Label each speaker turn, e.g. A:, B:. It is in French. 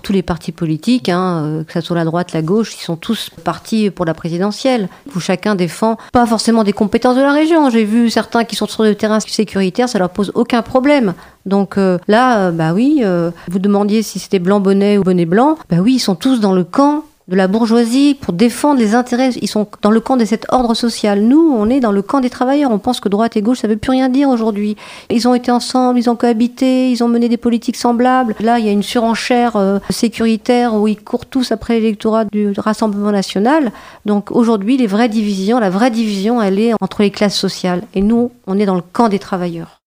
A: tous les partis politiques, que ce soit la droite, la gauche, ils sont tous partis pour la présidentielle, où chacun défend pas forcément des compétences de la région. J'ai vu certains qui sont sur le terrain sécuritaire, ça leur pose aucun problème. Donc vous demandiez si c'était blanc bonnet ou bonnet blanc, ils sont tous dans le camp de la bourgeoisie pour défendre les intérêts. Ils sont dans le camp de cet ordre social. Nous, on est dans le camp des travailleurs. On pense que droite et gauche, ça veut plus rien dire aujourd'hui. Ils ont été ensemble, ils ont cohabité, ils ont mené des politiques semblables. Là, il y a une surenchère sécuritaire où ils courent tous après l'électorat du Rassemblement national. Donc aujourd'hui, la vraie division, elle est entre les classes sociales. Et nous, on est dans le camp des travailleurs.